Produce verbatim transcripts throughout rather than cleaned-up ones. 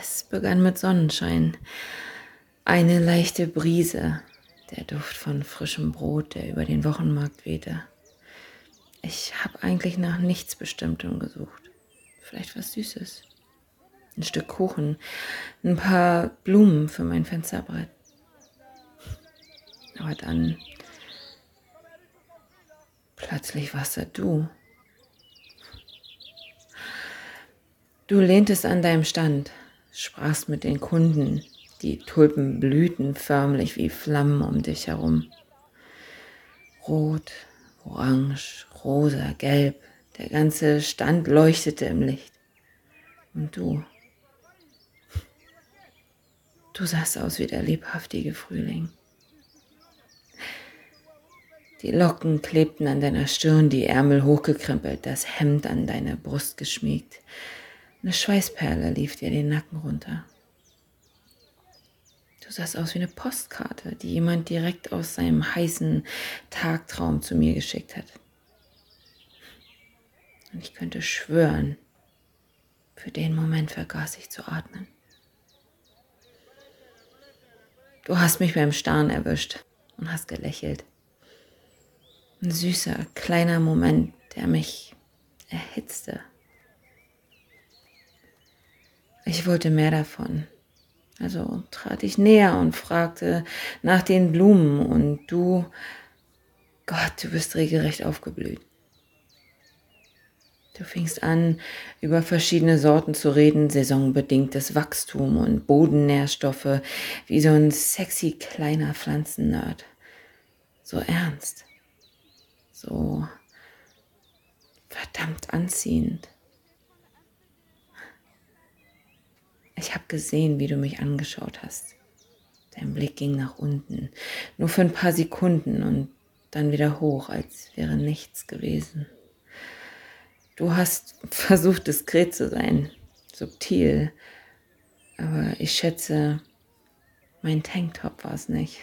Es begann mit Sonnenschein, eine leichte Brise, der Duft von frischem Brot, der über den Wochenmarkt wehte. Ich habe eigentlich nach nichts Bestimmtem gesucht. Vielleicht was Süßes. Ein Stück Kuchen, ein paar Blumen für mein Fensterbrett. Aber dann plötzlich warst da du. Du lehntest an deinem Stand, sprachst mit den Kunden. Die Tulpen blühten förmlich wie Flammen um dich herum. Rot, orange, rosa, gelb, der ganze Stand leuchtete im Licht. Und du, du sahst aus wie der leibhaftige Frühling. Die Locken klebten an deiner Stirn, die Ärmel hochgekrempelt, das Hemd an deine Brust geschmiegt. Eine Schweißperle lief dir den Nacken runter. Du sahst aus wie eine Postkarte, die jemand direkt aus seinem heißen Tagtraum zu mir geschickt hat. Und ich könnte schwören, für den Moment vergaß ich zu atmen. Du hast mich beim Starren erwischt und hast gelächelt. Ein süßer, kleiner Moment, der mich erhitzte. Ich wollte mehr davon. Also trat ich näher und fragte nach den Blumen und du, Gott, du bist regelrecht aufgeblüht. Du fingst an, über verschiedene Sorten zu reden, saisonbedingtes Wachstum und Bodennährstoffe, wie so ein sexy kleiner Pflanzennerd. So ernst. So verdammt anziehend. Ich habe gesehen, wie du mich angeschaut hast. Dein Blick ging nach unten, nur für ein paar Sekunden und dann wieder hoch, als wäre nichts gewesen. Du hast versucht, diskret zu sein, subtil, aber ich schätze, mein Tanktop war es nicht.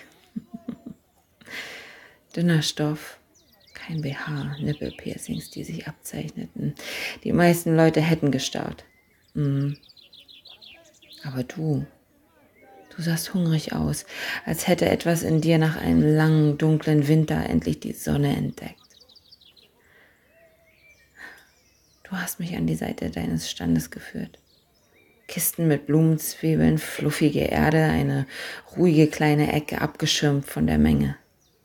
Dünner Stoff. Kein B H, Nippelpiercings, die sich abzeichneten. Die meisten Leute hätten gestarrt. Mhm. Aber du, du sahst hungrig aus, als hätte etwas in dir nach einem langen, dunklen Winter endlich die Sonne entdeckt. Du hast mich an die Seite deines Standes geführt. Kisten mit Blumenzwiebeln, fluffige Erde, eine ruhige kleine Ecke abgeschirmt von der Menge.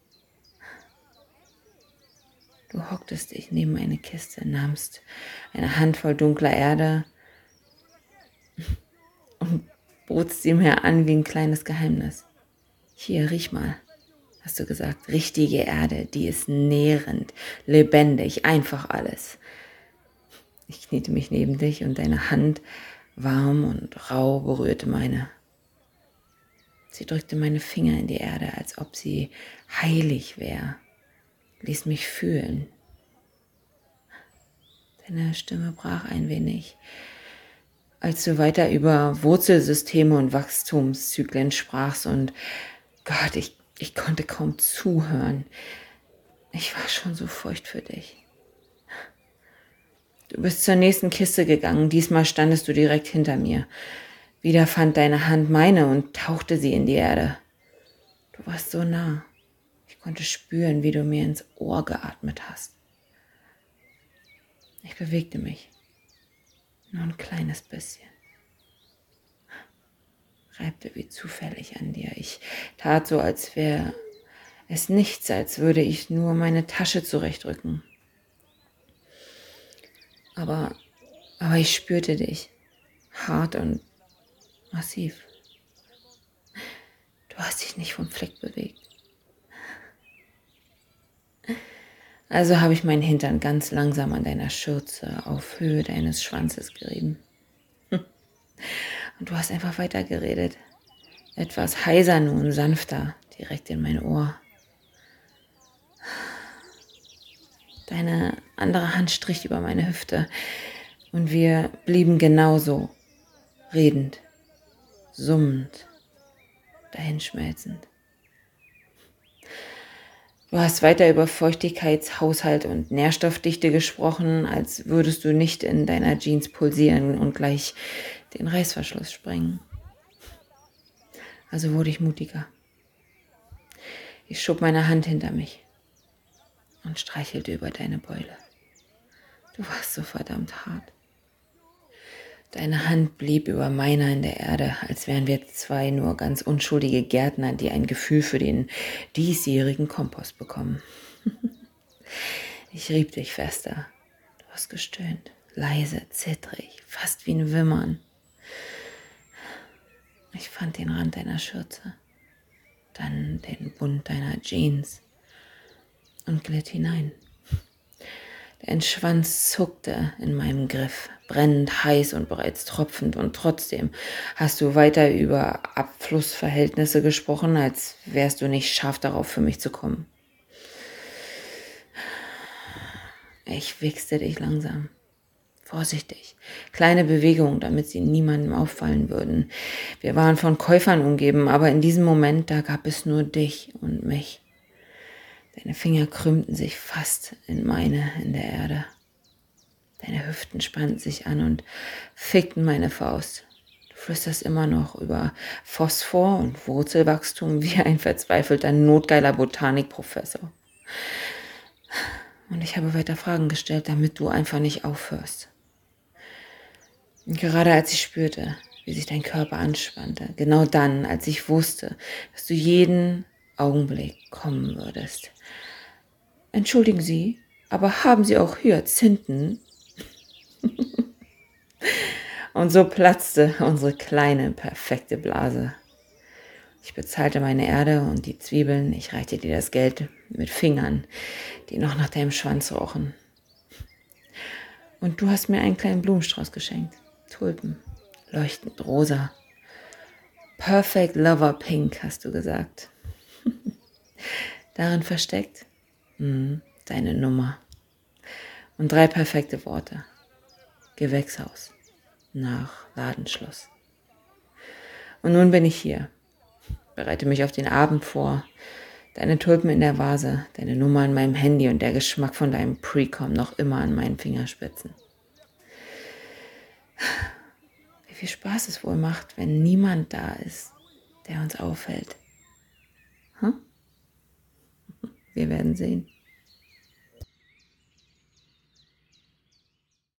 Du hocktest dich neben eine Kiste, nahmst eine Handvoll dunkler Erde und botst sie mir an wie ein kleines Geheimnis. Hier, riech mal, hast du gesagt. Richtige Erde, die ist nährend, lebendig, einfach alles. Ich kniete mich neben dich und deine Hand, warm und rau, berührte meine. Sie drückte meine Finger in die Erde, als ob sie heilig wäre. Ließ mich fühlen. Deine Stimme brach ein wenig, als du weiter über Wurzelsysteme und Wachstumszyklen sprachst und Gott, ich, ich konnte kaum zuhören. Ich war schon so feucht für dich. Du bist zur nächsten Kiste gegangen, diesmal standest du direkt hinter mir. Wieder fand deine Hand meine und tauchte sie in die Erde. Du warst so nah. Ich konnte spüren, wie du mir ins Ohr geatmet hast. Ich bewegte mich. Nur ein kleines bisschen. Reibte wie zufällig an dir. Ich tat so, als wäre es nichts, als würde ich nur meine Tasche zurechtrücken. Aber, aber ich spürte dich. Hart und massiv. Du hast dich nicht vom Fleck bewegt. Also habe ich meinen Hintern ganz langsam an deiner Schürze auf Höhe deines Schwanzes gerieben. Und du hast einfach weitergeredet. Etwas heiser nun, sanfter, direkt in mein Ohr. Deine andere Hand strich über meine Hüfte und wir blieben genauso, redend, summend, dahinschmelzend. Du hast weiter über Feuchtigkeitshaushalt und Nährstoffdichte gesprochen, als würdest du nicht in deiner Jeans pulsieren und gleich den Reißverschluss sprengen. Also wurde ich mutiger. Ich schob meine Hand hinter mich und streichelte über deine Beule. Du warst so verdammt hart. Deine Hand blieb über meiner in der Erde, als wären wir zwei nur ganz unschuldige Gärtner, die ein Gefühl für den diesjährigen Kompost bekommen. Ich rieb dich fester. Du hast gestöhnt, leise, zittrig, fast wie ein Wimmern. Ich fand den Rand deiner Schürze, dann den Bund deiner Jeans und glitt hinein. Dein Schwanz zuckte in meinem Griff, brennend heiß und bereits tropfend, und trotzdem hast du weiter über Abflussverhältnisse gesprochen, als wärst du nicht scharf darauf, für mich zu kommen. Ich wichste dich langsam, vorsichtig, kleine Bewegungen, damit sie niemandem auffallen würden. Wir waren von Käufern umgeben, aber in diesem Moment, da gab es nur dich und mich. Deine Finger krümmten sich fast in meine in der Erde. Deine Hüften spannten sich an und fickten meine Faust. Du flüsterst immer noch über Phosphor und Wurzelwachstum wie ein verzweifelter, notgeiler Botanikprofessor. Und ich habe weiter Fragen gestellt, damit du einfach nicht aufhörst. Und gerade als ich spürte, wie sich dein Körper anspannte, genau dann, als ich wusste, dass du jeden Augenblick kommen würdest. Entschuldigen Sie, aber haben Sie auch Hyazinthen? Und so platzte unsere kleine, perfekte Blase. Ich bezahlte meine Erde und die Zwiebeln. Ich reichte dir das Geld mit Fingern, die noch nach deinem Schwanz rochen. Und du hast mir einen kleinen Blumenstrauß geschenkt. Tulpen, leuchtend rosa. Perfect Lover Pink, hast du gesagt. Darin versteckt mh, deine Nummer. Und drei perfekte Worte. Gewächshaus. Nach Ladenschluss. Und nun bin ich hier. Bereite mich auf den Abend vor. Deine Tulpen in der Vase, deine Nummer in meinem Handy und der Geschmack von deinem Pre-Com noch immer an meinen Fingerspitzen. Wie viel Spaß es wohl macht, wenn niemand da ist, der uns auffällt. Hm? Wir werden sehen.